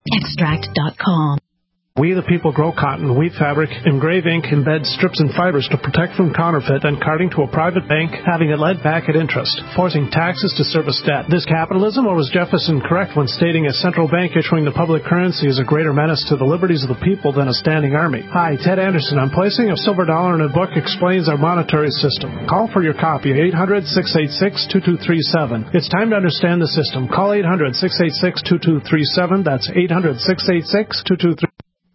CottonExtract.com. We the people grow cotton, weave fabric, engrave ink, embed strips and fibers to protect from counterfeit and carting to a private bank, having it led back at interest, forcing taxes to service debt. This capitalism, or was Jefferson correct when stating a central bank issuing the public currency is a greater menace to the liberties of the people than a standing army? Hi, Ted Anderson. I'm placing a silver dollar in a book explains our monetary system. Call for your copy, 800-686-2237. It's time to understand the system. Call 800-686-2237. That's 800-686-2237.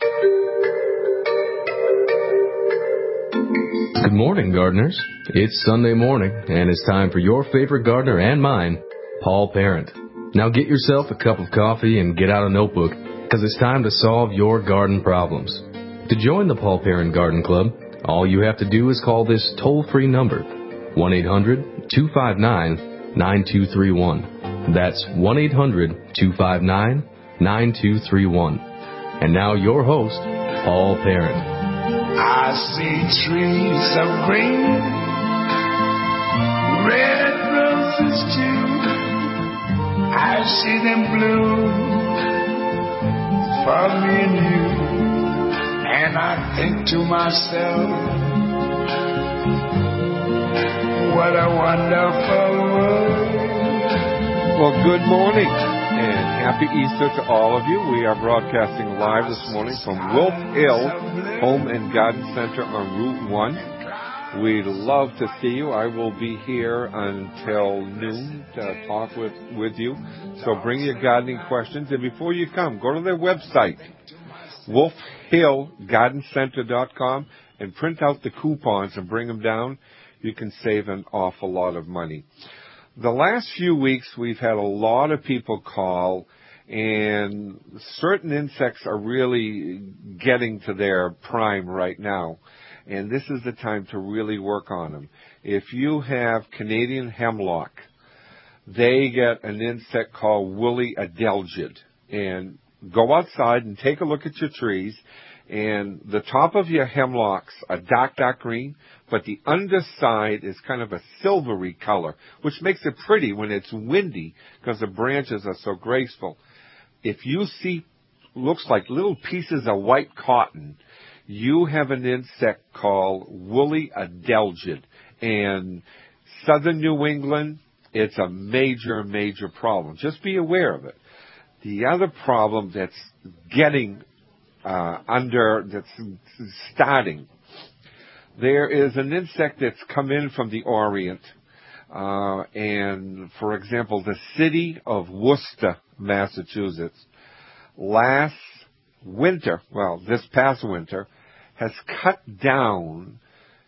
Good morning, gardeners. It's Sunday morning, and it's time for your favorite gardener and mine, Paul Parent. Now get yourself a cup of coffee and get out a notebook, because it's time to solve your garden problems. To join the Paul Parent Garden Club, all you have to do is call this toll-free number, 1-800-259-9231. That's 1-800-259-9231. And now your host, Paul Parent. I see trees of green, red roses too. I see them bloom for me and you. And I think to myself, what a wonderful world. Well, good morning and happy Easter to all of you. We are broadcasting live this morning from Wolf Hill Home and Garden Center on Route 1. We'd love to see you. I will be here until noon to talk with you. So bring your gardening questions. And before you come, go to their website, wolfhillgardencenter.com, and print out the coupons and bring them down. You can save an awful lot of money. The last few weeks, we've had a lot of people call, and certain insects are really getting to their prime right now. And this is the time to really work on them. If you have Canadian hemlock, they get an insect called woolly adelgid. And go outside and take a look at your trees. And the top of your hemlocks are dark, dark green, but the underside is kind of a silvery color, which makes it pretty when it's windy because the branches are so graceful. If you see, looks like little pieces of white cotton, you have an insect called woolly adelgid. And southern New England, it's a major, major problem. Just be aware of it. The other problem that's getting that's starting. There is an insect that's come in from the Orient, and for example, the city of Worcester, Massachusetts, last winter, well, this past winter, has cut down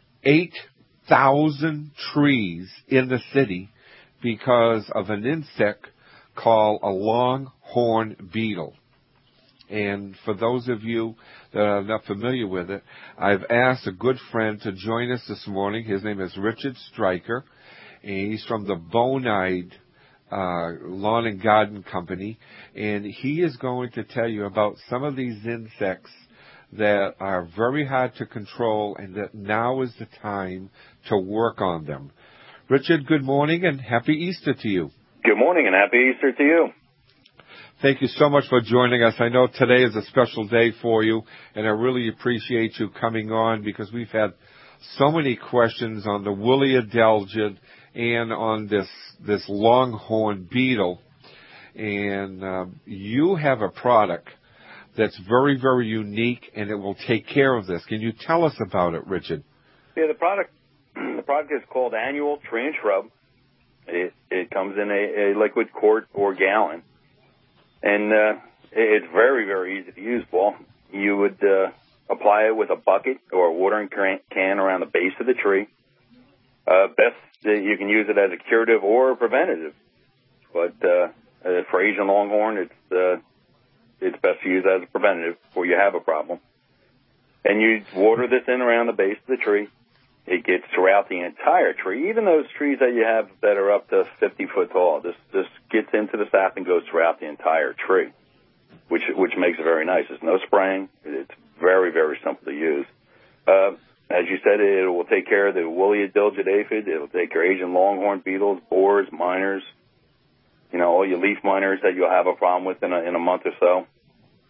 8,000 trees in the city because of an insect called a longhorn beetle. And for those of you that are not familiar with it, I've asked a good friend to join us this morning. His name is Richard Stryker, and he's from the Bonide Lawn and Garden Company. And he is going to tell you about some of these insects that are very hard to control and that now is the time to work on them. Richard, good morning and happy Easter to you. Good morning and happy Easter to you. Thank you so much for joining us. I know today is a special day for you, and I really appreciate you coming on because we've had so many questions on the woolly adelgid and on this longhorn beetle. And you have a product that's very, very unique, and it will take care of this. Can you tell us about it, Richard? Yeah, the product is called Annual Tree and Shrub. It comes in a liquid quart or gallon. And it's very, very easy to use, Paul. You would apply it with a bucket or a watering can around the base of the tree. Best, you can use it as a curative or a preventative. But for Asian longhorn, it's best to use as a preventative before you have a problem. And you water this in around the base of the tree. It gets throughout the entire tree, even those trees that you have that are up to 50 foot tall. This gets into the sap and goes throughout the entire tree, which makes it very nice. There's no spraying. It's very, very simple to use. As you said, it will take care of the woolly adelgid aphid. It will take care of Asian longhorn beetles, borers, miners, all your leaf miners that you'll have a problem with in a month or so.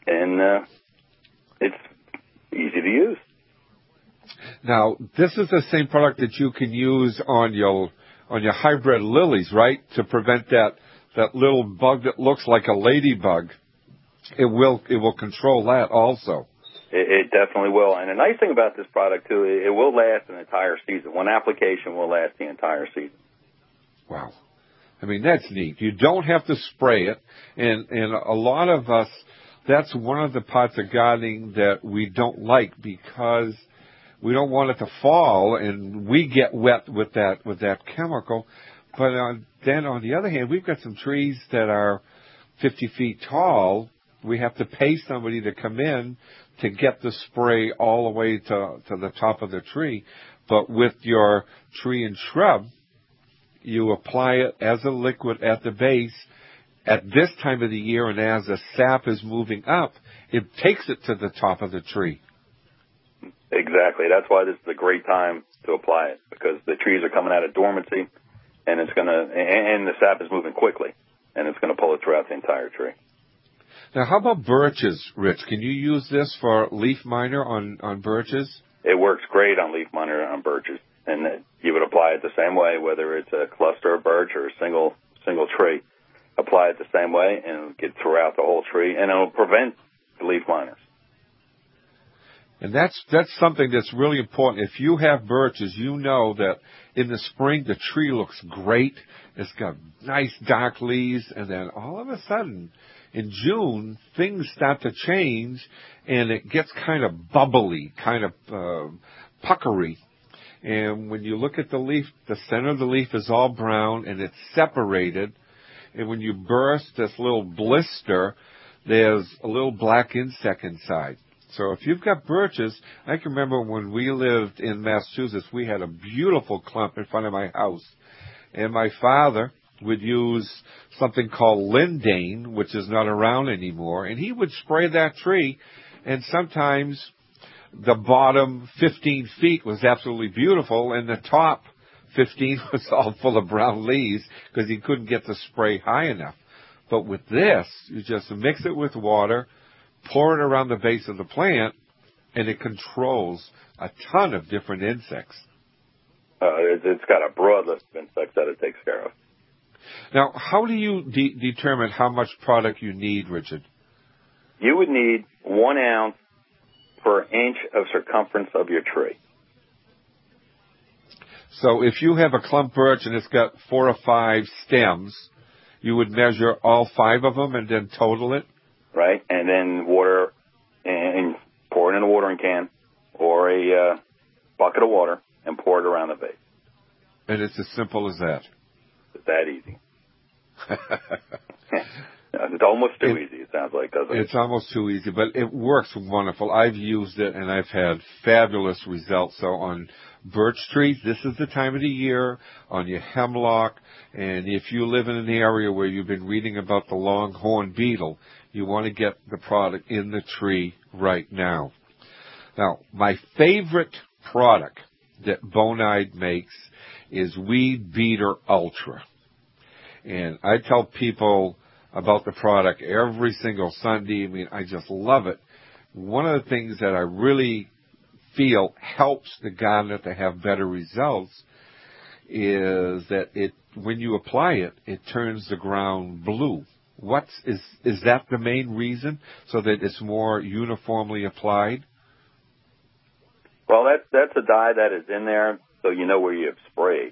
and it's easy to use. Now, this is the same product that you can use on your hybrid lilies, right? To prevent that little bug that looks like a ladybug. It will control that also. It definitely will. And the nice thing about this product, too, it will last an entire season. One application will last the entire season. Wow. I mean, that's neat. You don't have to spray it. And a lot of us, that's one of the parts of gardening that we don't like because we don't want it to fall and we get wet with that chemical. But then on the other hand, we've got some trees that are 50 feet tall. We have to pay somebody to come in to get the spray all the way to the top of the tree. But with your tree and shrub, you apply it as a liquid at the base at this time of the year, and as the sap is moving up, it takes it to the top of the tree. Exactly. That's why this is a great time to apply it, because the trees are coming out of dormancy, and and the sap is moving quickly, and it's going to pull it throughout the entire tree. Now, how about birches, Rich? Can you use this for leaf miner on birches? It works great on leaf miner on birches, and you would apply it the same way, whether it's a cluster of birch or a single tree. Apply it the same way, and it'll get throughout the whole tree, and it'll prevent the leaf miners. And that's something that's really important. If you have birches, you know that in the spring the tree looks great. It's got nice dark leaves, and then all of a sudden, in June, things start to change, and it gets kind of bubbly, kind of puckery. And when you look at the leaf, the center of the leaf is all brown, and it's separated. And when you burst this little blister, there's a little black insect inside. So if you've got birches, I can remember when we lived in Massachusetts, we had a beautiful clump in front of my house. And my father would use something called lindane, which is not around anymore, and he would spray that tree, and sometimes the bottom 15 feet was absolutely beautiful, and the top 15 was all full of brown leaves because he couldn't get the spray high enough. But with this, you just mix it with water, pour it around the base of the plant, and it controls a ton of different insects. It's got a broad list of insects that it takes care of. Now, how do you determine how much product you need, Richard? You would need 1 ounce per inch of circumference of your tree. So if you have a clump birch and it's got 4 or 5 stems, you would measure all 5 of them and then total it? Right, and then water, and pour it in a watering can or a bucket of water and pour it around the base. And it's as simple as that? It's that easy. It's almost too easy, it sounds like, doesn't it? It's almost too easy, but it works wonderful. I've used it, and I've had fabulous results. So on birch trees, this is the time of the year, on your hemlock, and if you live in an area where you've been reading about the longhorn beetle, you want to get the product in the tree right now. Now, my favorite product that Bonide makes is Weed Beater Ultra. And I tell people about the product every single Sunday. I mean, I just love it. One of the things that I really feel helps the gardener to have better results is that when you apply it, it turns the ground blue. Is that the main reason, so that it's more uniformly applied? Well, that's a dye that is in there, so you know where you have sprayed.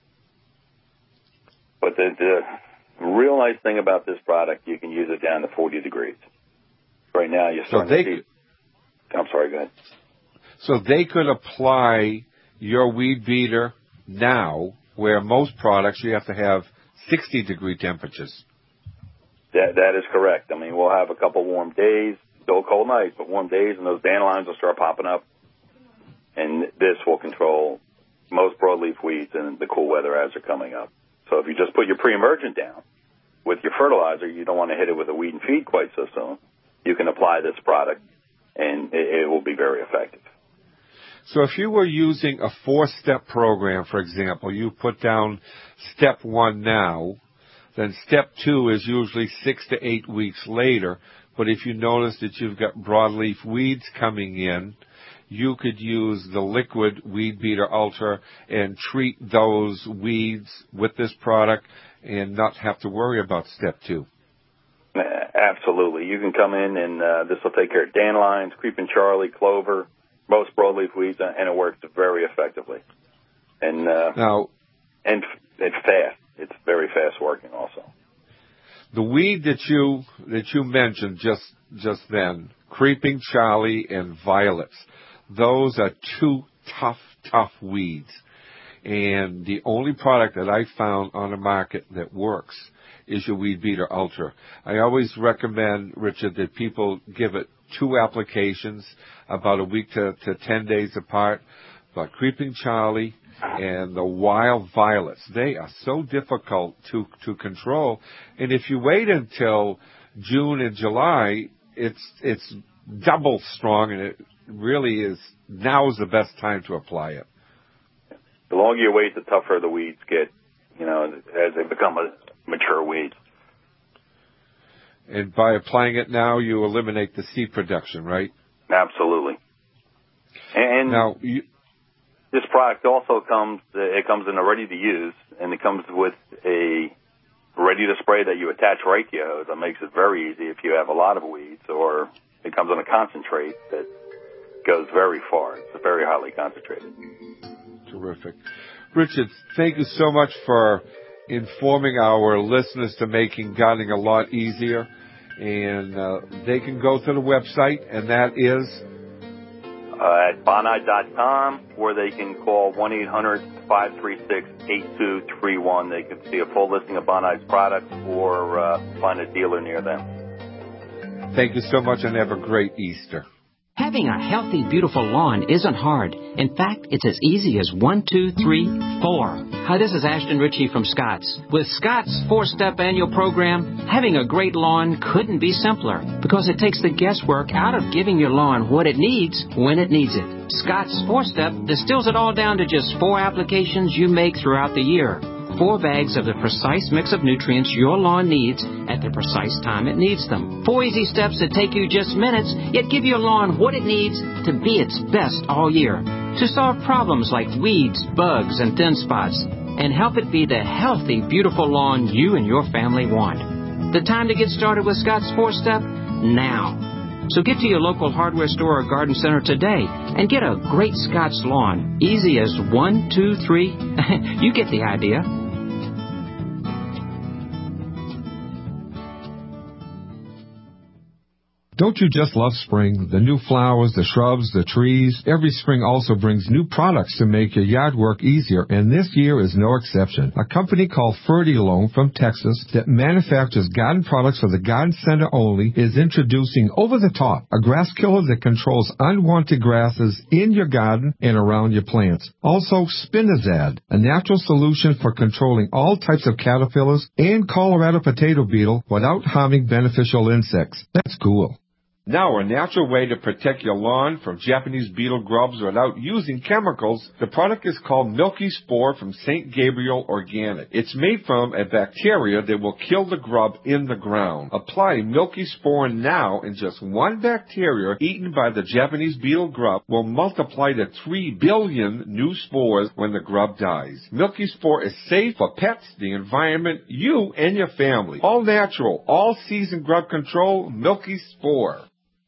But the real nice thing about this product, you can use it down to 40 degrees. Right now, you're starting to see... I'm sorry, go ahead. So they could apply your weed beater now, where most products you have to have 60-degree temperatures. That is correct. I mean, we'll have a couple warm days, still cold nights, but warm days, and those dandelions will start popping up. And this will control most broadleaf weeds in the cool weather as they're coming up. So if you just put your pre-emergent down with your fertilizer, you don't want to hit it with a weed and feed quite so soon. You can apply this product, and it will be very effective. So if you were using a 4-step program, for example, you put down step 1 now, then step 2 is usually 6 to 8 weeks later. But if you notice that you've got broadleaf weeds coming in, you could use the liquid Weed Beater Ultra and treat those weeds with this product and not have to worry about step 2. Absolutely. You can come in and this will take care of dandelions, creeping Charlie, clover, most broadleaf weeds, and it works very effectively. And and it's fast. It's very fast working also. The weed that you mentioned just then, creeping Charlie and violets, those are 2 tough weeds. And the only product that I found on the market that works is your Weed Beater Ultra. I always recommend, Richard, that people give it 2 applications, about a week to 10 days apart. But creeping Charlie and the wild violets, they are so difficult to control. And if you wait until June and July, it's double strong, and it really is, now is the best time to apply it. The longer you wait, the tougher the weeds get, as they become mature weeds. And by applying it now, you eliminate the seed production, right? Absolutely. And now, this product also comes in a ready-to-use, and it comes with a ready-to-spray that you attach right to your hose. That makes it very easy if you have a lot of weeds, or it comes in a concentrate that goes very far. It's very highly concentrated. Terrific. Richard, thank you so much for informing our listeners to making gardening a lot easier. And they can go to the website, and that is? At Bonide.com, or they can call 1-800-536-8231. They can see a full listing of Bonide's products or find a dealer near them. Thank you so much, and have a great Easter. Having a healthy, beautiful lawn isn't hard. In fact, it's as easy as 1, 2, 3, 4. Hi, this is Ashton Ritchie from Scott's. With Scott's 4-step annual program, having a great lawn couldn't be simpler because it takes the guesswork out of giving your lawn what it needs when it needs it. Scott's 4-step distills it all down to just 4 applications you make throughout the year. 4 bags of the precise mix of nutrients your lawn needs at the precise time it needs them. 4 easy steps that take you just minutes, yet give your lawn what it needs to be its best all year. To solve problems like weeds, bugs, and thin spots, and help it be the healthy, beautiful lawn you and your family want. The time to get started with Scott's 4-step? Now. So get to your local hardware store or garden center today and get a great Scott's lawn. Easy as 1, 2, 3. You get the idea. Don't you just love spring? The new flowers, the shrubs, the trees. Every spring also brings new products to make your yard work easier, and this year is no exception. A company called Fertilome from Texas that manufactures garden products for the garden center only is introducing Over the Top, a grass killer that controls unwanted grasses in your garden and around your plants. Also, Spinazad, a natural solution for controlling all types of caterpillars and Colorado potato beetle without harming beneficial insects. That's cool. Now, a natural way to protect your lawn from Japanese beetle grubs without using chemicals. The product is called Milky Spore from St. Gabriel Organic. It's made from a bacteria that will kill the grub in the ground. Apply Milky Spore now, and just 1 bacteria eaten by the Japanese beetle grub will multiply to 3 billion new spores when the grub dies. Milky Spore is safe for pets, the environment, you, and your family. All natural, all season grub control, Milky Spore.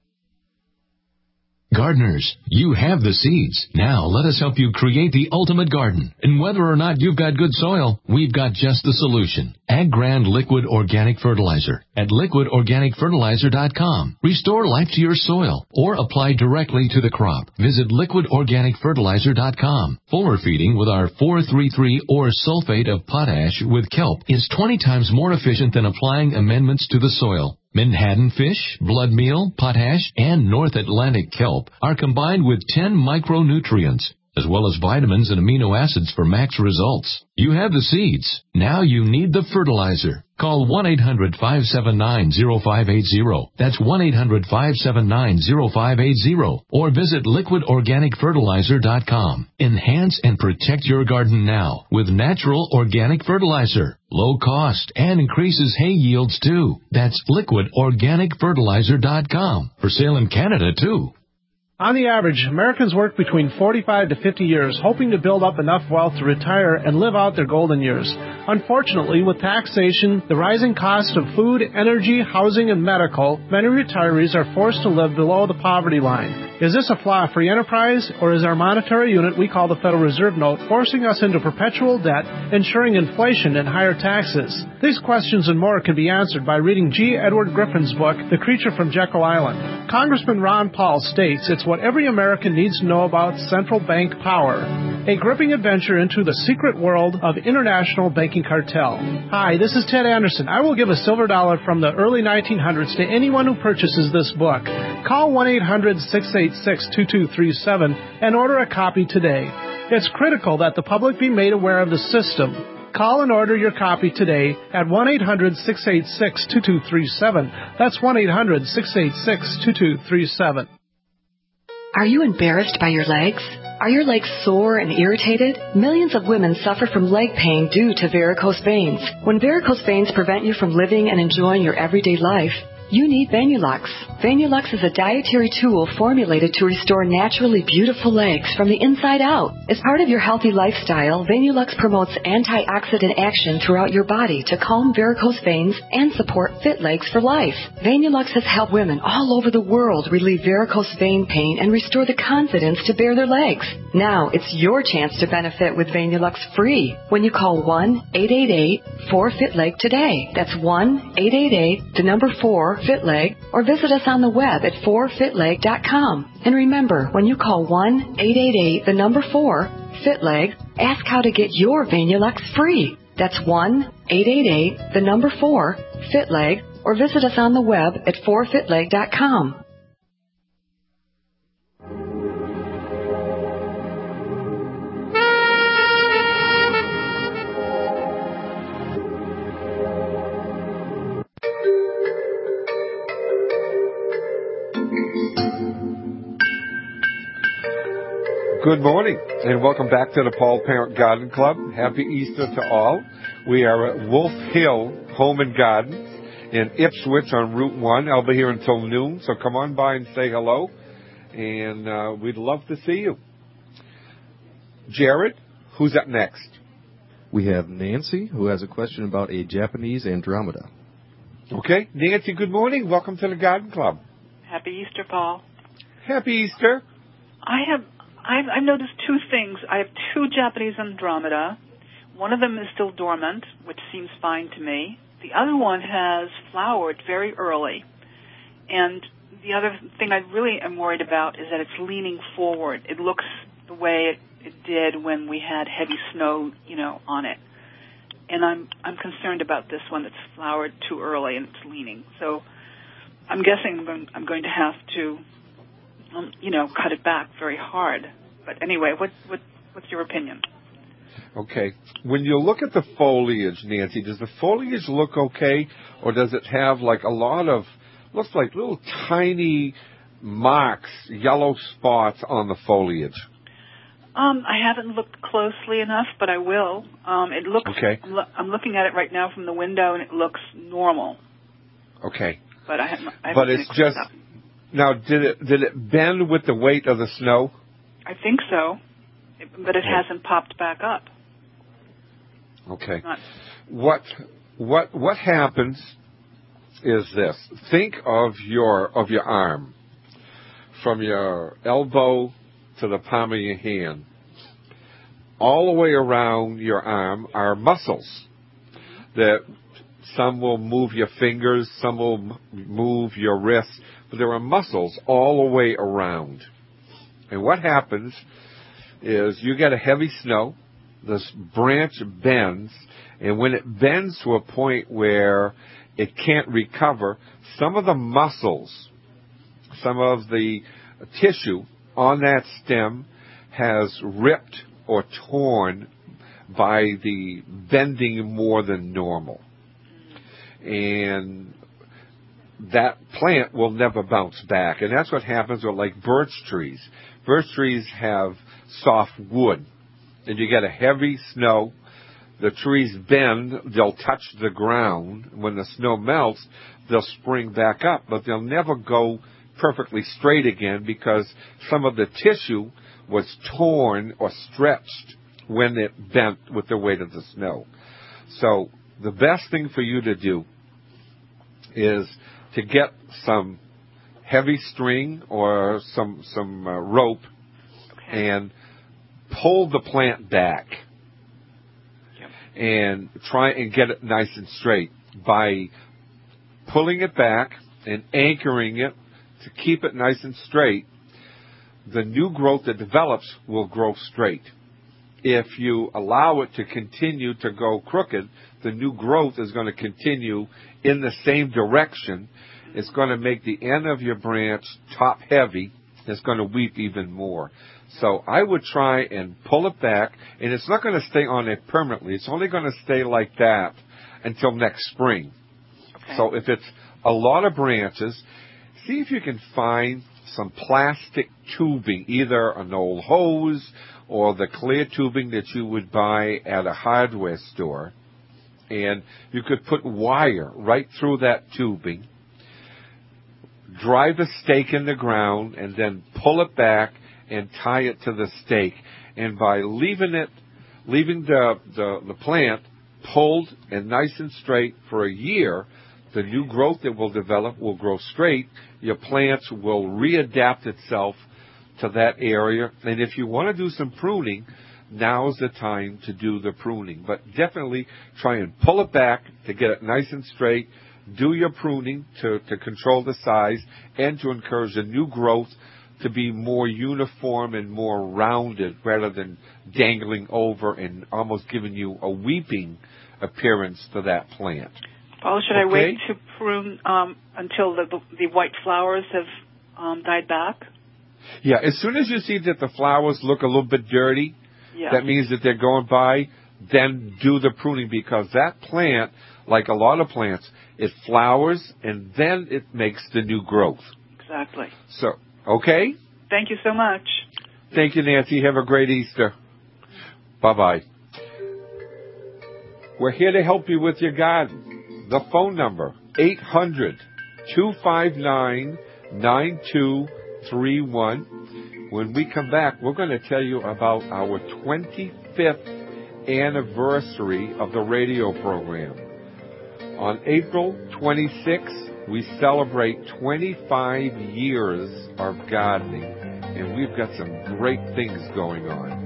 Gardeners, you have the seeds. Now let us help you create the ultimate garden. And whether or not you've got good soil, we've got just the solution. AgGrand Liquid Organic Fertilizer at liquidorganicfertilizer.com. Restore life to your soil or apply directly to the crop. Visit liquidorganicfertilizer.com. Foliar feeding with our 433 or sulfate of potash with kelp is 20 times more efficient than applying amendments to the soil. Manhattan fish, blood meal, potash, and North Atlantic kelp are combined with 10 micronutrients. as well as vitamins and amino acids for max results. You have the seeds. Now you need the fertilizer. Call 1-800-579-0580. That's 1-800-579-0580. Or visit liquidorganicfertilizer.com. Enhance and protect your garden now with natural organic fertilizer. Low cost and increases hay yields too. That's liquidorganicfertilizer.com. For sale in Canada too. On the average, Americans work between 45 to 50 years, hoping to build up enough wealth to retire and live out their golden years. Unfortunately, with taxation, the rising cost of food, energy, housing, and medical, many retirees are forced to live below the poverty line. Is this a flaw-free enterprise, or is our monetary unit we call the Federal Reserve Note forcing us into perpetual debt, ensuring inflation and higher taxes? These questions and more can be answered by reading G. Edward Griffin's book, The Creature from Jekyll Island. Congressman Ron Paul states it's what every American needs to know about central bank power. A gripping adventure into the secret world of international banking cartel. Hi, this is Ted Anderson. I will give a silver dollar from the early 1900s to anyone who purchases this book. Call 1-800-686-2237 and order a copy today. It's critical that the public be made aware of the system. Call and order your copy today at 1-800-686-2237. That's 1-800-686-2237. Are you embarrassed by your legs? Are your legs sore and irritated? Millions of women suffer from leg pain due to varicose veins. When varicose veins prevent you from living and enjoying your everyday life, you need Venulux. Venulux is a dietary tool formulated to restore naturally beautiful legs from the inside out. As part of your healthy lifestyle, Venulux promotes antioxidant action throughout your body to calm varicose veins and support fit legs for life. Venulux has helped women all over the world relieve varicose vein pain and restore the confidence to bare their legs. Now it's your chance to benefit with Venulux free when you call 1-888-4FIT-LEG today. That's 1-888-4FIT-LEG, or visit us on the web at 4fitleg.com. And remember, when you call 1-888-4FIT-LEG, ask how to get your Venulux free. That's 1-888-4FIT-LEG, or visit us on the web at 4fitleg.com. Good morning, and welcome back to the Paul Parent Garden Club. Happy Easter to all. We are at Wolf Hill Home and Gardens in Ipswich on Route 1. I'll be here until noon, so come on by and say hello, and we'd love to see you. Jared, who's up next? We have Nancy, who has a question about a Japanese Andromeda. Okay, Nancy, good morning. Welcome to the Garden Club. Happy Easter, Paul. Happy Easter. I've noticed two things. I have two Japanese Andromeda. One of them is still dormant, which seems fine to me. The other one has flowered very early. And the other thing I really am worried about is that it's leaning forward. It looks the way it did when we had heavy snow, on it. And I'm concerned about this one that's flowered too early and it's leaning. So I'm guessing I'm going to have to cut it back very hard. But anyway, what's your opinion? Okay. When you look at the foliage, Nancy, does the foliage look okay, or does it have like a lot of, looks like little tiny marks, yellow spots on the foliage? I haven't looked closely enough, but I will. It looks, okay. I'm looking at it right now from the window, and it looks normal. Okay. But I haven't but it's just, now, did it bend with the weight of the snow? I think so, but it hasn't popped back up. Okay. What happens is this. Think of your arm, from your elbow to the palm of your hand. All the way around your arm are muscles that some will move your fingers, some will move your wrists, but there are muscles all the way around. And what happens is you get a heavy snow, this branch bends, and when it bends to a point where it can't recover, some of the muscles, some of the tissue on that stem has ripped or torn by the bending more than normal. And that plant will never bounce back. And that's what happens with like birch trees. Birch trees have soft wood. And you get a heavy snow, the trees bend, they'll touch the ground. When the snow melts, they'll spring back up, but they'll never go perfectly straight again because some of the tissue was torn or stretched when it bent with the weight of the snow. So the best thing for you to do is to get some heavy string or some rope and pull the plant back and try and get it nice and straight by pulling it back and anchoring it to keep it nice and straight. The new growth that develops will grow straight. If you allow it to continue to go crooked, the new growth is going to continue in the same direction. It's going to make the end of your branch top heavy. It's going to weep even more. So I would try and pull it back, and it's not going to stay on it permanently. It's only going to stay like that until next spring. Okay. So if it's a lot of branches, see if you can find some plastic tubing, either an old hose or the clear tubing that you would buy at a hardware store. And you could put wire right through that tubing, drive a stake in the ground, and then pull it back and tie it to the stake. And by leaving the plant pulled and nice and straight for a year, the new growth that will develop will grow straight. Your plants will readapt itself to that area. And if you want to do some pruning, now's the time to do the pruning. But definitely try and pull it back to get it nice and straight. Do your pruning to control the size and to encourage the new growth to be more uniform and more rounded rather than dangling over and almost giving you a weeping appearance to that plant. Paul, should I wait to prune until the white flowers have died back? Yeah, as soon as you see that the flowers look a little bit dirty, that means that they're going by, then do the pruning, because that plant, like a lot of plants, it flowers and then it makes the new growth. Exactly. So, okay? Thank you so much. Thank you, Nancy. Have a great Easter. Bye-bye. We're here to help you with your garden. The phone number, 800-259-9231. When we come back, we're going to tell you about our 25th anniversary of the radio program. On April 26th, we celebrate 25 years of gardening, and we've got some great things going on.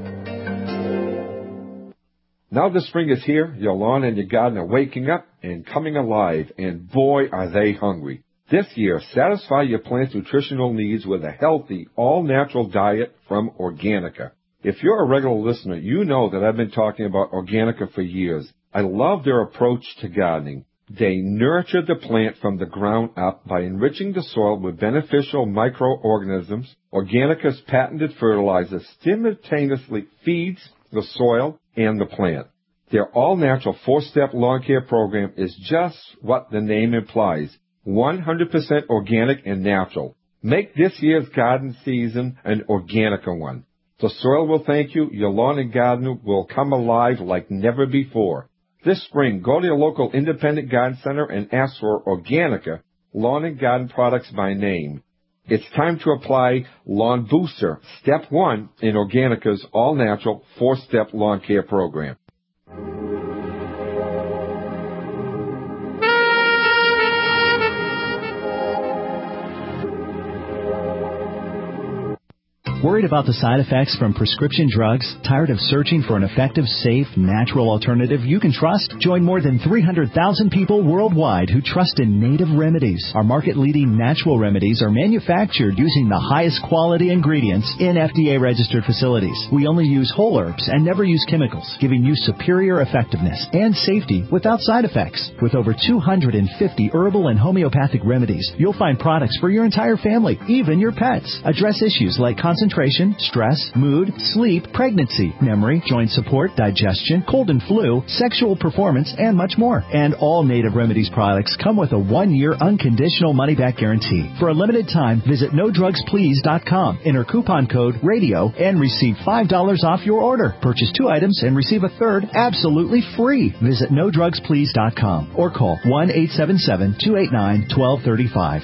Now the spring is here, your lawn and your garden are waking up and coming alive, and boy, are they hungry. This year, satisfy your plant's nutritional needs with a healthy, all-natural diet from Organica. If you're a regular listener, you know that I've been talking about Organica for years. I love their approach to gardening. They nurture the plant from the ground up by enriching the soil with beneficial microorganisms. Organica's patented fertilizer simultaneously feeds the soil and the plant. Their all-natural 4-step lawn care program is just what the name implies, 100% organic and natural. Make this year's garden season an Organica one. The soil will thank you, your lawn and garden will come alive like never before. This spring, go to your local independent garden center and ask for Organica lawn and garden products by name. It's time to apply Lawn Booster, Step 1 in Organica's all-natural 4-step lawn care program. Worried about the side effects from prescription drugs? Tired of searching for an effective, safe, natural alternative you can trust? Join more than 300,000 people worldwide who trust in Native Remedies. Our market-leading natural remedies are manufactured using the highest quality ingredients in FDA-registered facilities. We only use whole herbs and never use chemicals, giving you superior effectiveness and safety without side effects. With over 250 herbal and homeopathic remedies, you'll find products for your entire family, even your pets. Address issues like concentration concentration, stress, mood, sleep, pregnancy, memory, joint support, digestion, cold and flu, sexual performance, and much more. And all Native Remedies products come with a 1-year unconditional money-back guarantee. For a limited time, visit NoDrugsPlease.com. Enter coupon code RADIO and receive $5 off your order. Purchase 2 items and receive a third absolutely free. Visit NoDrugsPlease.com or call 1-877-289-1235.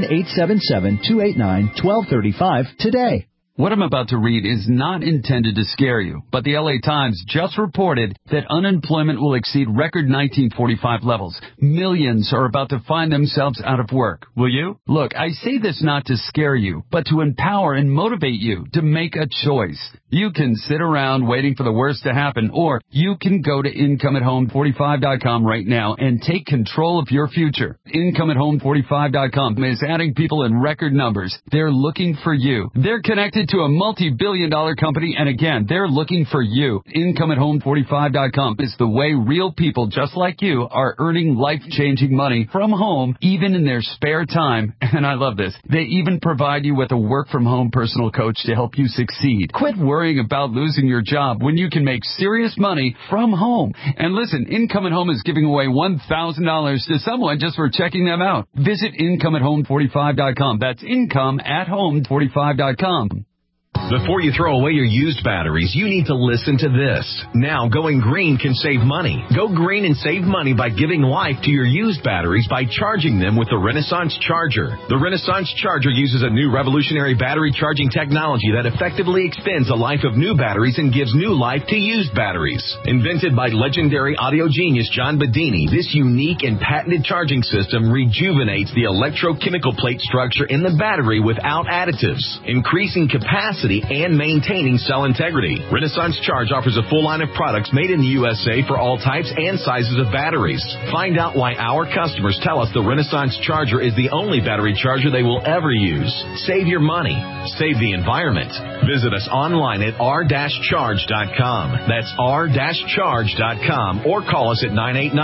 1-877-289-1235 today. What I'm about to read is not intended to scare you, but the LA Times just reported that unemployment will exceed record 1945 levels. Millions are about to find themselves out of work. Will you? Look, I say this not to scare you, but to empower and motivate you to make a choice. You can sit around waiting for the worst to happen, or you can go to IncomeAtHome45.com right now and take control of your future. IncomeAtHome45.com is adding people in record numbers. They're looking for you. They're connected to a multi-billion-dollar company, and again, they're looking for you. IncomeAtHome45.com is the way real people just like you are earning life-changing money from home, even in their spare time. And I love this. They even provide you with a work-from-home personal coach to help you succeed. Quit worrying about losing your job when you can make serious money from home. And listen, Income at Home is giving away $1,000 to someone just for checking them out. Visit IncomeAtHome45.com. That's IncomeAtHome45.com. Before you throw away your used batteries, you need to listen to this. Now, going green can save money. Go green and save money by giving life to your used batteries by charging them with the Renaissance Charger. The Renaissance Charger uses a new revolutionary battery charging technology that effectively extends the life of new batteries and gives new life to used batteries. Invented by legendary audio genius John Bedini, this unique and patented charging system rejuvenates the electrochemical plate structure in the battery without additives, increasing capacity and maintaining cell integrity. Renaissance Charge offers a full line of products made in the USA for all types and sizes of batteries. Find out why our customers tell us the Renaissance Charger is the only battery charger they will ever use. Save your money. Save the environment. Visit us online at r-charge.com. That's r-charge.com or call us at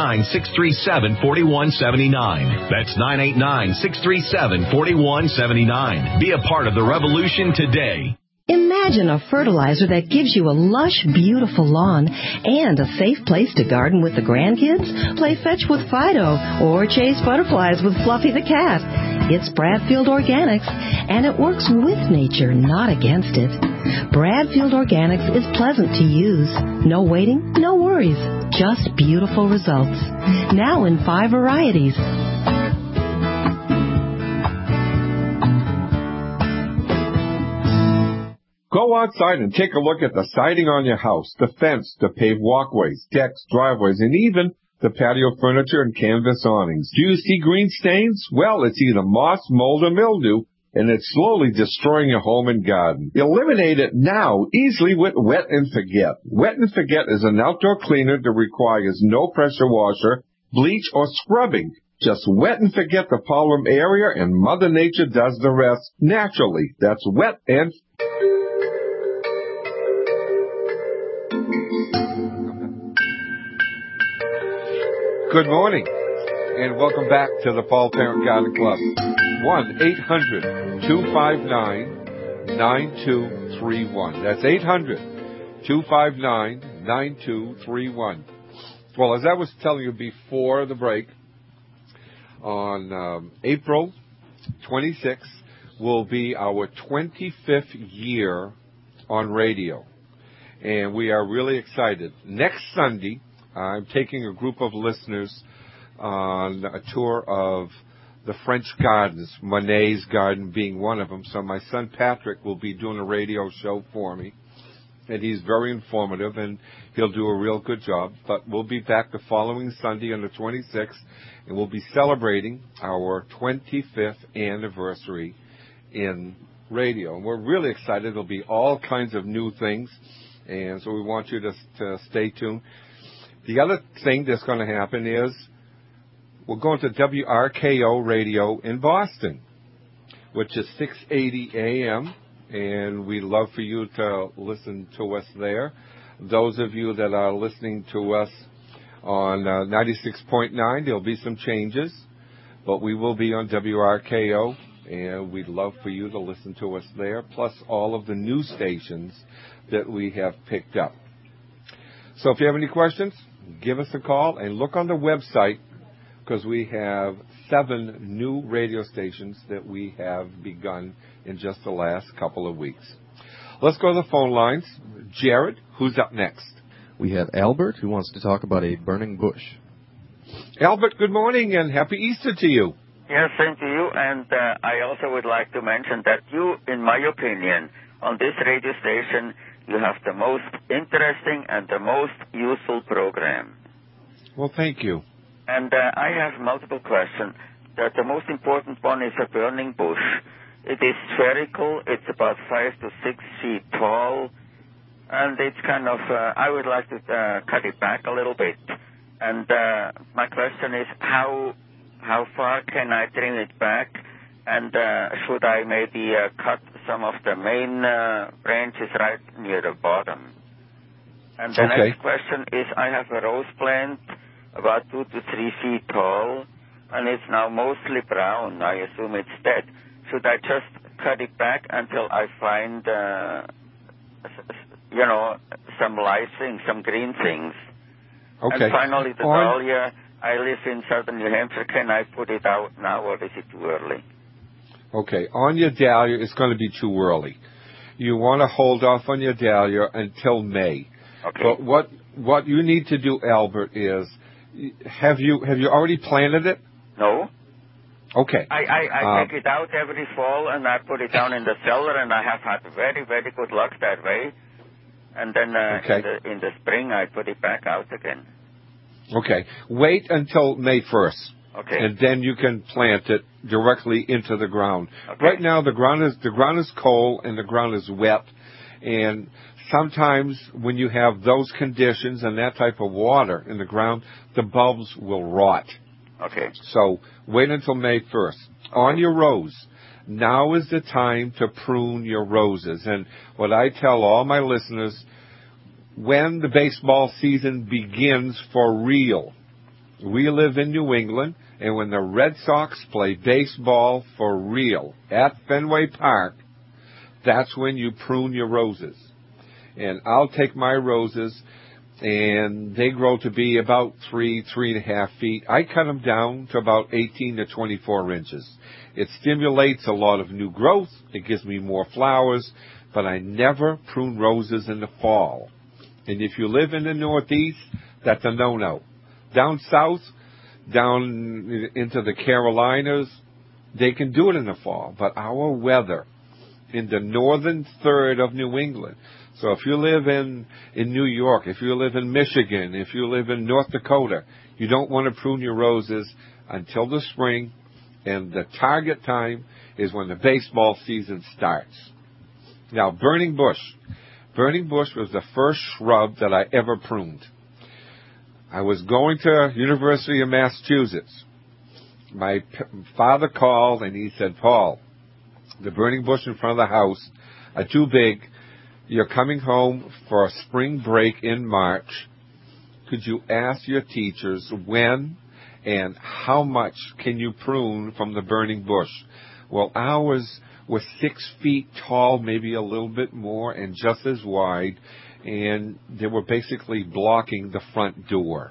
989-637-4179. That's 989-637-4179. Be a part of the revolution today. Imagine a fertilizer that gives you a lush, beautiful lawn and a safe place to garden with the grandkids, play fetch with Fido, or chase butterflies with Fluffy the cat. It's Bradfield Organics, and it works with nature, not against it. Bradfield Organics is pleasant to use. No waiting, no worries, just beautiful results. Now in 5 varieties. Go outside and take a look at the siding on your house, the fence, the paved walkways, decks, driveways, and even the patio furniture and canvas awnings. Do you see green stains? Well, it's either moss, mold, or mildew, and it's slowly destroying your home and garden. Eliminate it now easily with Wet and Forget. Wet and Forget is an outdoor cleaner that requires no pressure washer, bleach, or scrubbing. Just wet and forget the problem area, and Mother Nature does the rest naturally. That's Wet and Good morning, and welcome back to the Paul Parent Garden Club. 1-800-259-9231. That's 800-259-9231. Well, as I was telling you before the break, on April 26th will be our 25th year on radio, and we are really excited. Next Sunday, I'm taking a group of listeners on a tour of the French gardens, Monet's garden being one of them. So my son Patrick will be doing a radio show for me, and he's very informative, and he'll do a real good job. But we'll be back the following Sunday on the 26th, and we'll be celebrating our 25th anniversary in radio. And we're really excited. There'll be all kinds of new things, and so we want you to stay tuned. The other thing that's going to happen is we're going to WRKO Radio in Boston, which is 680 AM, and we'd love for you to listen to us there. Those of you that are listening to us on 96.9, there'll be some changes, but we will be on WRKO, and we'd love for you to listen to us there, plus all of the new stations that we have picked up. So if you have any questions, give us a call and look on the website, because we have 7 new radio stations that we have begun in just the last couple of weeks. Let's go to the phone lines. Jared, who's up next? We have Albert, who wants to talk about a burning bush. Albert, good morning and happy Easter to you. Yes, same to you. And I also would like to mention that you, in my opinion, on this radio station, you have the most interesting and the most useful program. Well, thank you. And I have multiple questions. The most important one is a burning bush. It is spherical. It's about 5 to 6 feet tall. And it's kind of, I would like to cut it back a little bit. And my question is, how far can I trim it back? And should I maybe cut some of the main branches right near the bottom? And the next question is, I have a rose plant about 2 to 3 feet tall, and it's now mostly brown. I assume it's dead. Should I just cut it back until I find, some live things, some green things? Okay. And finally, the dahlia. I live in southern New Hampshire. Can I put it out now, or is it too early? Okay. On your dahlia, it's going to be too early. You want to hold off on your dahlia until May. Okay. But what you need to do, Albert, is have you already planted it? No. Okay. I take it out every fall, and I put it down in the cellar, and I have had very, very good luck that way. And then in the spring, I put it back out again. Okay. Wait until May 1st. Okay. And then you can plant it directly into the ground. Okay. Right now, the ground is cold and the ground is wet. And sometimes when you have those conditions and that type of water in the ground, the bulbs will rot. Okay. So wait until May 1st. On your rose, now is the time to prune your roses. And what I tell all my listeners, when the baseball season begins for real, we live in New England, and when the Red Sox play baseball for real at Fenway Park, that's when you prune your roses. And I'll take my roses, and they grow to be about 3.5 feet. I cut them down to about 18 to 24 inches. It stimulates a lot of new growth. It gives me more flowers, but I never prune roses in the fall. And if you live in the Northeast, that's a no-no. Down south, down into the Carolinas, they can do it in the fall. But our weather in the northern third of New England, so if you live in New York, if you live in Michigan, if you live in North Dakota, you don't want to prune your roses until the spring, and the target time is when the baseball season starts. Now, burning bush. Burning bush was the first shrub that I ever pruned. I was going to University of Massachusetts. My father called and he said, Paul, the burning bush in front of the house are too big. You're coming home for a spring break in March. Could you ask your teachers when and how much can you prune from the burning bush? Well, ours was 6 feet tall, maybe a little bit more, and just as wide, and they were basically blocking the front door.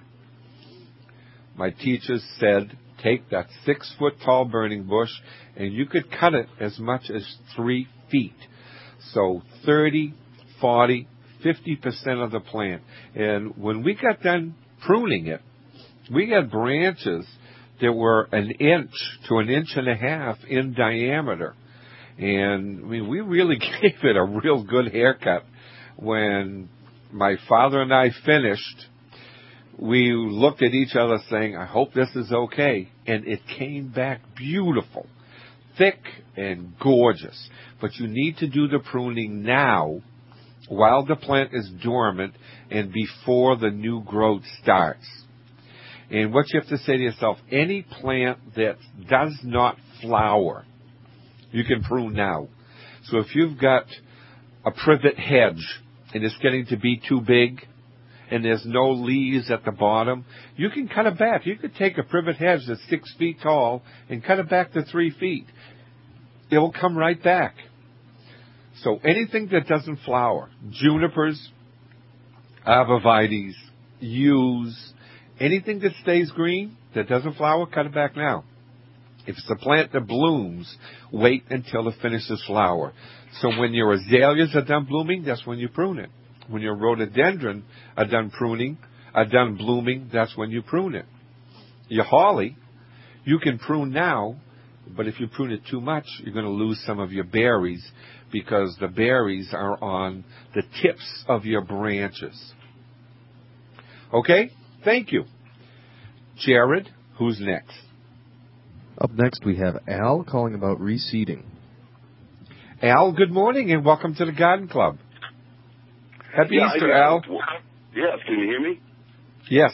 My teachers said, take that 6 foot tall burning bush, and you could cut it as much as 3 feet. So 30, 40, 50% of the plant. And when we got done pruning it, we had branches that were 1 inch to 1.5 inches in diameter. And I mean, we really gave it a real good haircut. When my father and I finished, we looked at each other saying, I hope this is okay. And it came back beautiful, thick and gorgeous. But you need to do the pruning now while the plant is dormant and before the new growth starts. And what you have to say to yourself, any plant that does not flower, you can prune now. So if you've got a privet hedge and it's getting to be too big and there's no leaves at the bottom, you can cut it back. You could take a privet hedge that's 6 feet tall and cut it back to 3 feet. it'll come right back. So anything that doesn't flower, junipers, arborvitaes, yews, anything that stays green, that doesn't flower, cut it back now. If it's a plant that blooms, wait until it finishes flower. So when your azaleas are done blooming, that's when you prune it. When your rhododendron are done blooming, that's when you prune it. Your holly, you can prune now, but if you prune it too much, you're going to lose some of your berries because the berries are on the tips of your branches. Okay? Thank you. Jared, who's next? Up next, we have Al calling about reseeding. Al, good morning and welcome to the Garden Club. Happy Easter, Al. Yes, can you hear me? Yes.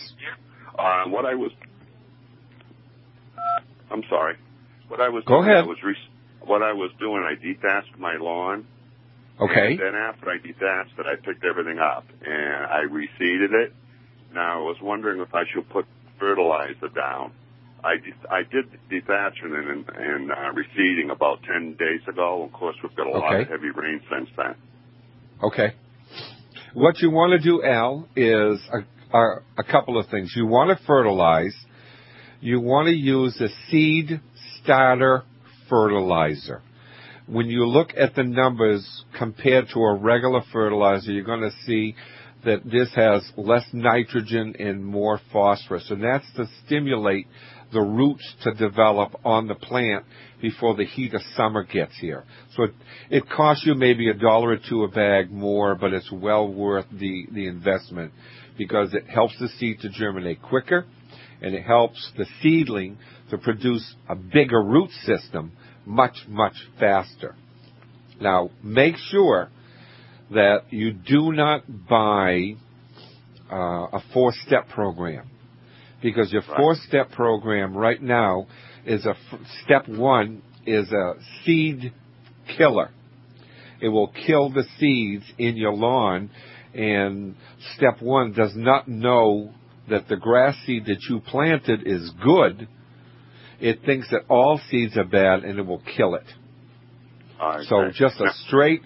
I'm sorry. What I was doing, I dethatched my lawn. Okay. And then after I dethatched it, I picked everything up and I reseeded it. Now, I was wondering if I should put fertilizer down. I did dethatching and reseeding about 10 days ago. Of course, we've got a lot of heavy rain since then. Okay. What you want to do, Al, is a couple of things. You want to fertilize. You want to use a seed starter fertilizer. When you look at the numbers compared to a regular fertilizer, you're going to see that this has less nitrogen and more phosphorus. And that's to stimulate the roots to develop on the plant before the heat of summer gets here. So it costs you maybe $1 or $2 a bag more, but it's well worth the investment because it helps the seed to germinate quicker and it helps the seedling to produce a bigger root system much, much faster. Now, make sure that you do not buy a 4-step program because your 4-step program right now is step 1 is a seed killer. It will kill the seeds in your lawn, and step 1 does not know that the grass seed that you planted is good. It thinks that all seeds are bad, and it will kill it. So just a straight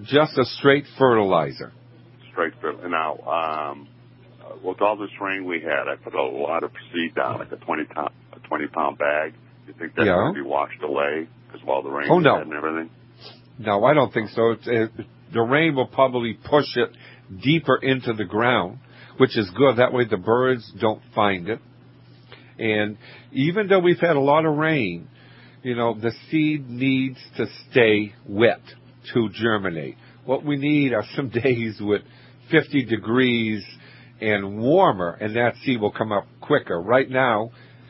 fertilizer. Straight fertilizer. Now, with all this rain we had, I put a lot of seed down, like a 20-pound bag. Do you think that's going to be washed away because of all the rain we had and everything? No, I don't think so. The rain will probably push it deeper into the ground, which is good. That way the birds don't find it. And even though we've had a lot of rain, the seed needs to stay wet to germinate. What we need are some days with 50 degrees and warmer, and that seed will come up quicker. Right now,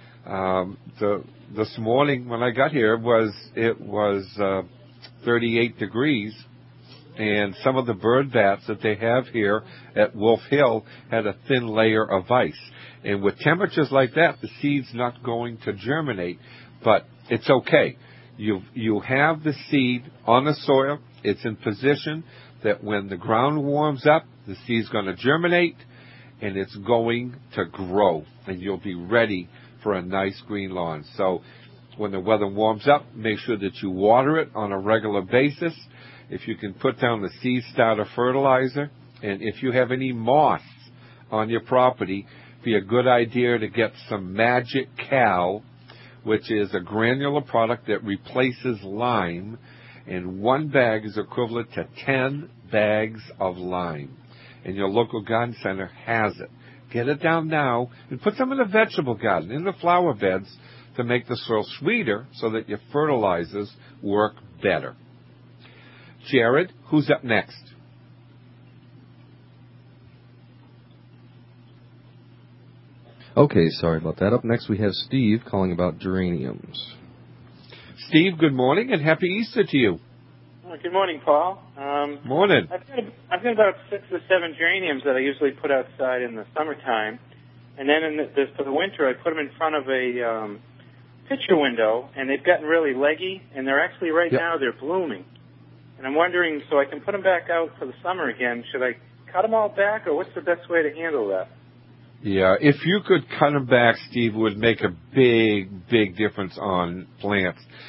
this morning when I got here, it was 38 degrees, and some of the bird bats that they have here at Wolf Hill had a thin layer of ice. And with temperatures like that, the seed's not going to germinate, but it's okay. You have the seed on the soil. It's in position that when the ground warms up, the seed's going to germinate, and it's going to grow, and you'll be ready for a nice green lawn. So when the weather warms up, make sure that you water it on a regular basis. If you can put down the seed starter fertilizer, and if you have any moss on your property, it'd be a good idea to get some Magic Cal, which is a granular product that replaces lime, and 1 bag is equivalent to 10 bags of lime. And your local garden center has it. Get it down now and put some in the vegetable garden, in the flower beds, to make the soil sweeter so that your fertilizers work better. Jared, who's up next? Okay, sorry about that. Up next we have Steve calling about geraniums. Steve, good morning and happy Easter to you. Good morning, Paul. Morning. I've got about 6 or 7 geraniums that I usually put outside in the summertime, and then for the winter I put them in front of a picture window, and they've gotten really leggy, and they're actually now they're blooming. And I'm wondering, so I can put them back out for the summer again, should I cut them all back, or what's the best way to handle that? Yeah, if you could cut them back, Steve, it would make a big, big difference on plants.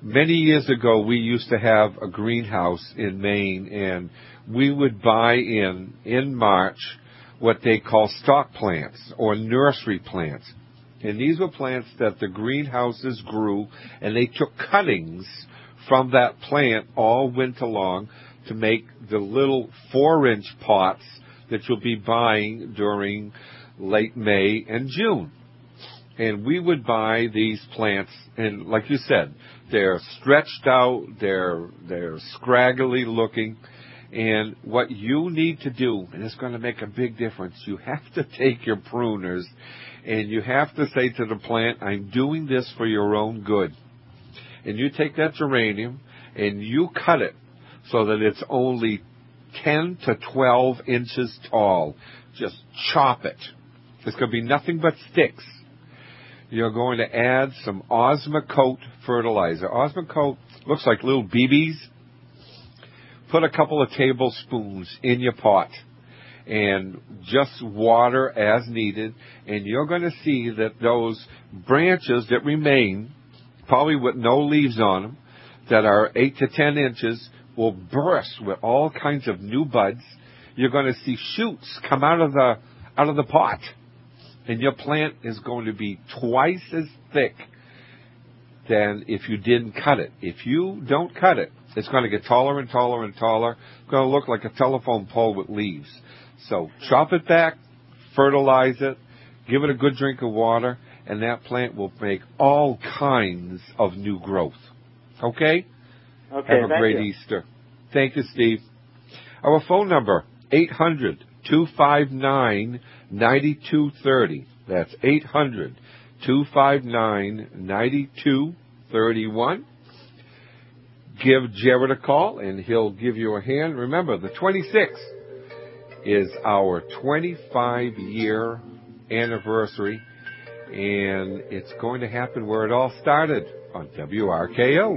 Many years ago, we used to have a greenhouse in Maine, and we would buy in March, what they call stock plants or nursery plants. And these were plants that the greenhouses grew, and they took cuttings from that plant all winter long to make the little 4-inch pots that you'll be buying during late May and June. And we would buy these plants, and like you said, they're stretched out, they're scraggly looking, and what you need to do, and it's going to make a big difference, you have to take your pruners and you have to say to the plant, I'm doing this for your own good. And you take that geranium and you cut it so that it's only 10 to 12 inches tall. Just chop it. It's going to be nothing but sticks. You're going to add some Osmocote fertilizer. Osmocote looks like little BBs. Put a couple of tablespoons in your pot and just water as needed, and you're going to see that those branches that remain, probably with no leaves on them, that are 8 to 10 inches, will burst with all kinds of new buds. You're going to see shoots come out of the pot, and your plant is going to be twice as thick than if you didn't cut it. If you don't cut it, it's going to get taller and taller and taller. It's going to look like a telephone pole with leaves. So chop it back, fertilize it, give it a good drink of water, and that plant will make all kinds of new growth. Okay? Okay, Have a great Easter. Thank you, Steve. Our phone number, 800-259-9230. That's 800-259-9231. Give Jared a call, and he'll give you a hand. Remember, the 26th is our 25-year anniversary, and it's going to happen where it all started, on WRKO.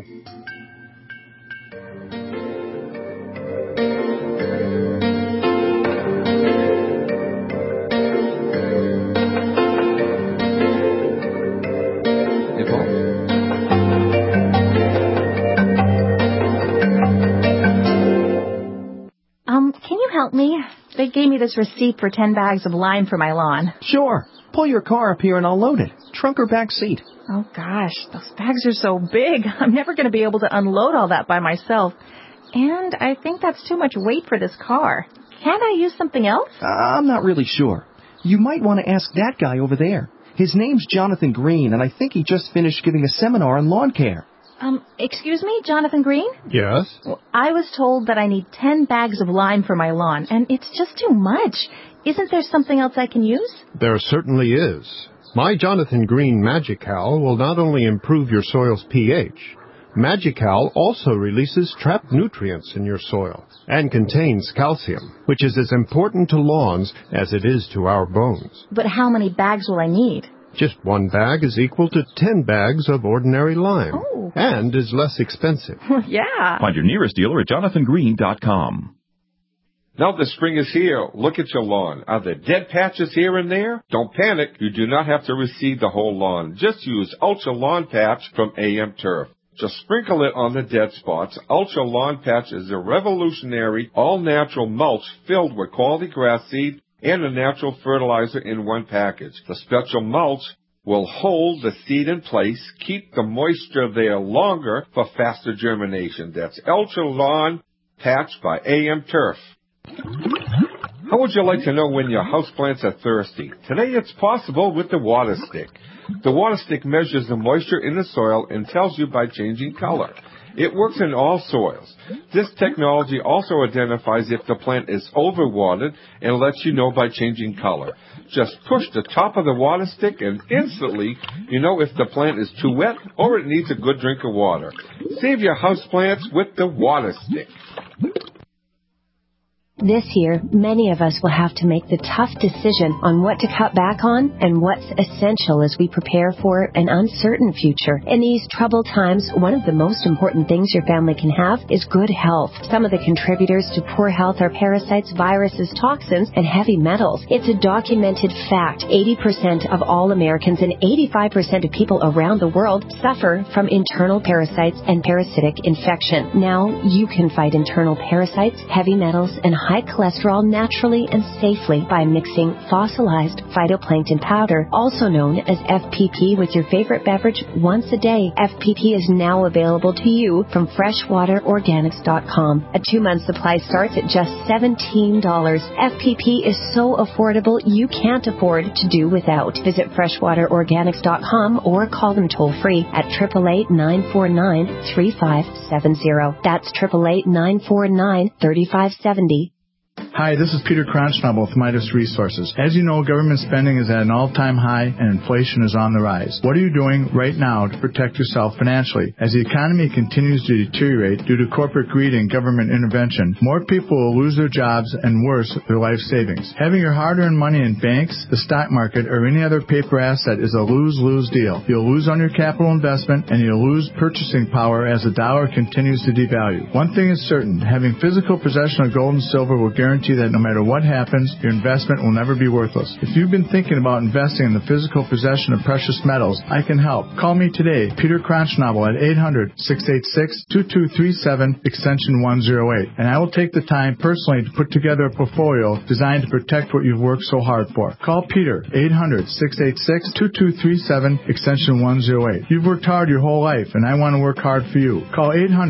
Can you help me? They gave me this receipt for 10 bags of lime for my lawn. Sure. Pull your car up here and I'll load it. Trunk or back seat. Oh, gosh. Those bags are so big. I'm never going to be able to unload all that by myself. And I think that's too much weight for this car. Can't I use something else? I'm not really sure. You might want to ask that guy over there. His name's Jonathan Green, and I think he just finished giving a seminar on lawn care. Excuse me, Jonathan Green? Yes? Well, I was told that I need 10 bags of lime for my lawn, and it's just too much. Isn't there something else I can use? There certainly is. My Jonathan Green Magical will not only improve your soil's pH, Magical also releases trapped nutrients in your soil and contains calcium, which is as important to lawns as it is to our bones. But how many bags will I need? Just one bag is equal to 10 bags of ordinary lime, Oh. and is less expensive. Yeah. Find your nearest dealer at jonathangreen.com. Now the spring is here. Look at your lawn. Are there dead patches here and there? Don't panic. You do not have to reseed the whole lawn. Just use Ultra Lawn Patch from AM Turf. Just sprinkle it on the dead spots. Ultra Lawn Patch is a revolutionary, all-natural mulch filled with quality grass seed and a natural fertilizer in one package. The special mulch will hold the seed in place, keep the moisture there longer for faster germination. That's Ultra Lawn Patch by AM Turf. How would you like to know when your houseplants are thirsty? Today it's possible with the Water Stick. The Water Stick measures the moisture in the soil and tells you by changing color. It works in all soils. This technology also identifies if the plant is overwatered and lets you know by changing color. Just push the top of the Water Stick and instantly you know if the plant is too wet or it needs a good drink of water. Save your houseplants with the Water Stick. This year, many of us will have to make the tough decision on what to cut back on and what's essential as we prepare for an uncertain future. In these troubled times, one of the most important things your family can have is good health. Some of the contributors to poor health are parasites, viruses, toxins, and heavy metals. It's a documented fact. 80% of all Americans and 85% of people around the world suffer from internal parasites and parasitic infection. Now you can fight internal parasites, heavy metals, and high cholesterol naturally and safely by mixing fossilized phytoplankton powder, also known as FPP, with your favorite beverage once a day. FPP is now available to you from freshwaterorganics.com. A 2-month supply starts at just $17. FPP is so affordable you can't afford to do without. Visit freshwaterorganics.com or call them toll-free at 888-949-3570. That's 888-949-3570. Hi, this is Peter Kronschnabel with Midas Resources. As you know, government spending is at an all-time high and inflation is on the rise. What are you doing right now to protect yourself financially? As the economy continues to deteriorate due to corporate greed and government intervention, more people will lose their jobs and worse, their life savings. Having your hard-earned money in banks, the stock market, or any other paper asset is a lose-lose deal. You'll lose on your capital investment and you'll lose purchasing power as the dollar continues to devalue. One thing is certain, having physical possession of gold and silver will guarantee that no matter what happens, your investment will never be worthless. If you've been thinking about investing in the physical possession of precious metals, I can help. Call me today, Peter Kronschnabel, at 800-686-2237, extension 108, and I will take the time personally to put together a portfolio designed to protect what you've worked so hard for. Call Peter, 800-686-2237, extension 108. You've worked hard your whole life, and I want to work hard for you. Call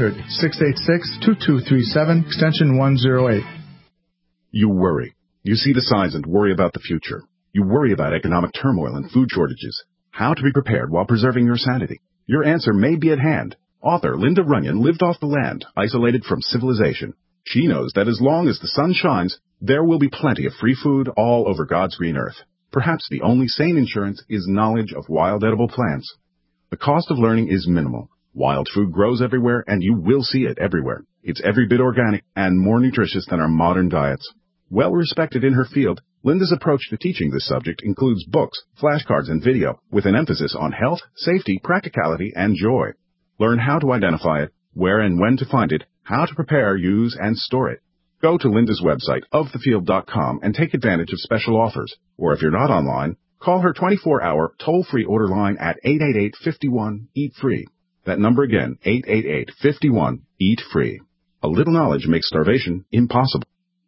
800-686-2237, extension 108. You worry. You see the signs and worry about the future. You worry about economic turmoil and food shortages. How to be prepared while preserving your sanity. Your answer may be at hand. Author Linda Runyon lived off the land, isolated from civilization. She knows that as long as the sun shines, there will be plenty of free food all over God's green earth. Perhaps the only sane insurance is knowledge of wild edible plants. The cost of learning is minimal. Wild food grows everywhere, and you will see it everywhere. It's every bit organic and more nutritious than our modern diets. Well respected in her field, Linda's approach to teaching this subject includes books, flashcards, and video, with an emphasis on health, safety, practicality, and joy. Learn how to identify it, where and when to find it, how to prepare, use, and store it. Go to Linda's website, ofthefield.com, and take advantage of special offers. Or if you're not online, call her 24-hour toll-free order line at 888-51-EAT-FREE. That number again, 888-51-EAT-FREE. A little knowledge makes starvation impossible.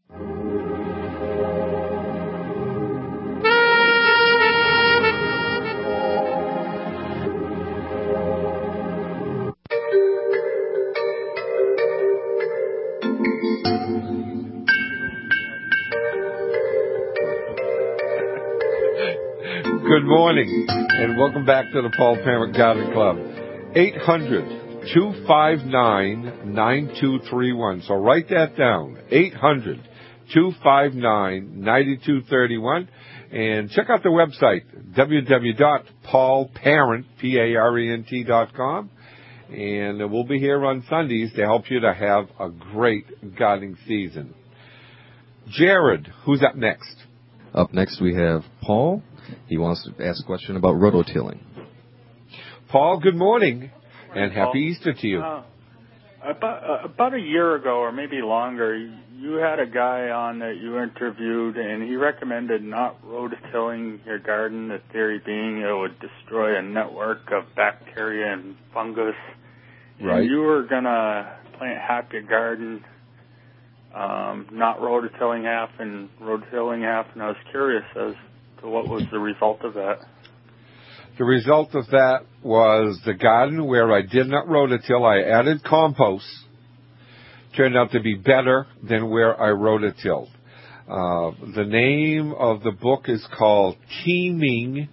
Good morning, and welcome back to the Paul Parent Garden Club. 800-259-9231. So write that down, 800-259-9231. And check out the website, www.paulparent.com. And we'll be here on Sundays to help you to have a great gardening season. Jared, who's up next? Up next we have Paul. He wants to ask a question about rototilling. Paul, good morning, and happy Easter to you. About a year ago, or maybe longer, you had a guy on that you interviewed, and he recommended not rototilling your garden, the theory being it would destroy a network of bacteria and fungus. Right. And you were going to plant half your garden, not rototilling half and rototilling half, and I was curious as to what was the result of that. The result of that was the garden where I did not rototill, I added compost, turned out to be better than where I rototilled. The name of the book is called Teaming,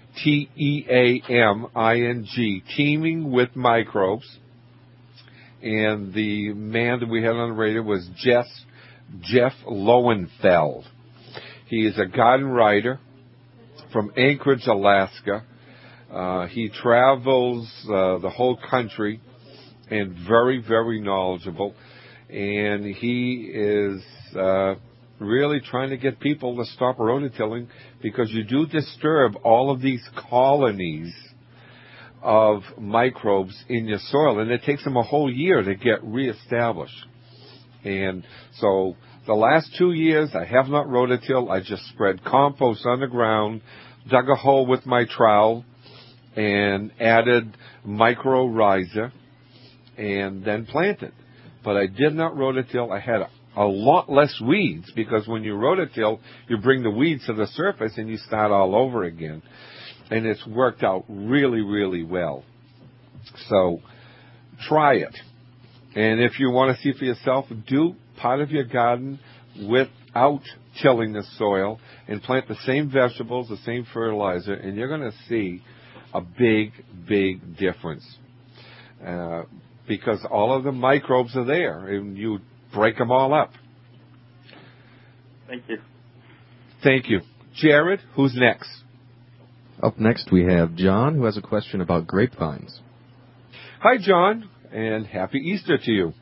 Teaming, Teaming with Microbes. And the man that we had on the radio was Jeff Lowenfeld. He is a garden writer from Anchorage, Alaska. He travels the whole country and very, very knowledgeable. and he is really trying to get people to stop rototilling, because you do disturb all of these colonies of microbes in your soil, and it takes them a whole year to get reestablished. And so the last 2 years I have not rototilled. I just spread compost on the ground, dug a hole with my trowel, and added mycorrhiza, and then planted. But I did not rototill. I had a lot less weeds, because when you rototill, you bring the weeds to the surface and you start all over again. And it's worked out really, really well. So try it. And if you want to see for yourself, do part of your garden without tilling the soil and plant the same vegetables, the same fertilizer, and you're going to see a big, big difference. Because all of the microbes are there, and you break them all up. Thank you. Thank you. Jared, who's next? Up next we have John, who has a question about grapevines. Hi, John, and happy Easter to you.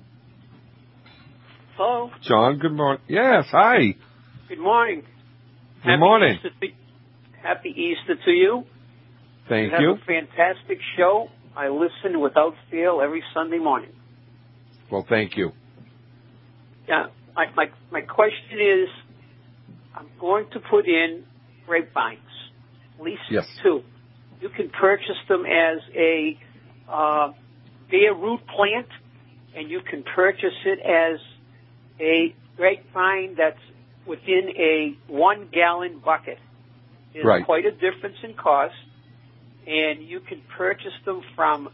Hello? John, good morning. Yes, hi. Good morning. Good morning. Happy Easter to you. Thank you. Have a fantastic show. I listen without fail every Sunday morning. Well, thank you. Yeah, my question is, I'm going to put in grapevines, at least 2. You can purchase them as a bare root plant, and you can purchase it as a grapevine that's within a 1-gallon bucket. There's quite a difference in cost, and you can purchase them from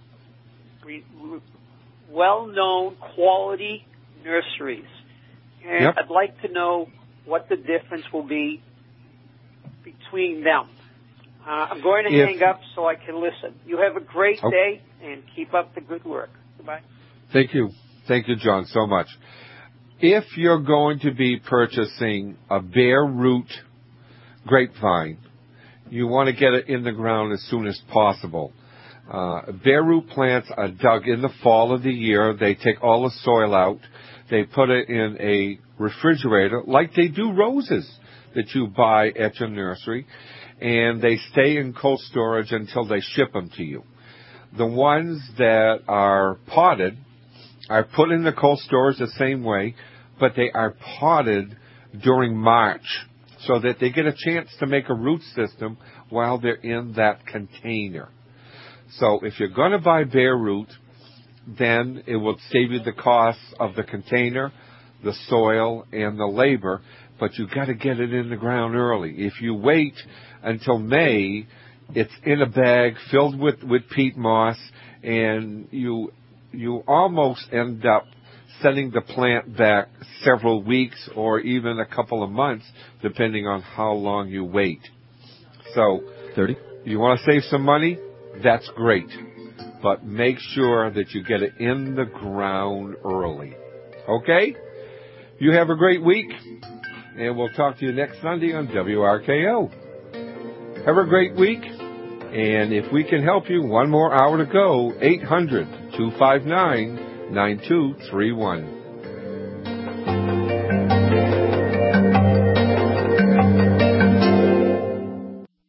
well-known quality nurseries. And I'd like to know what the difference will be between them. I'm going to hang up so I can listen. You have a great day, and keep up the good work. Goodbye. Thank you. Thank you, John, so much. If you're going to be purchasing a bare root grapevine, you want to get it in the ground as soon as possible. Bare root plants are dug in the fall of the year. They take all the soil out. They put it in a refrigerator, like they do roses that you buy at your nursery, and they stay in cold storage until they ship them to you. The ones that are potted are put in the cold storage the same way, but they are potted during March so that they get a chance to make a root system while they're in that container. So if you're going to buy bare root, then it will save you the cost of the container, the soil, and the labor, but you've got to get it in the ground early. If you wait until May, it's in a bag filled with peat moss, and you almost end up sending the plant back several weeks or even a couple of months, depending on how long you wait. So, 30. You want to save some money? That's great. But make sure that you get it in the ground early. Okay? You have a great week, and we'll talk to you next Sunday on WRKO. Have a great week, and if we can help you, one more hour to go, 800-259-9231.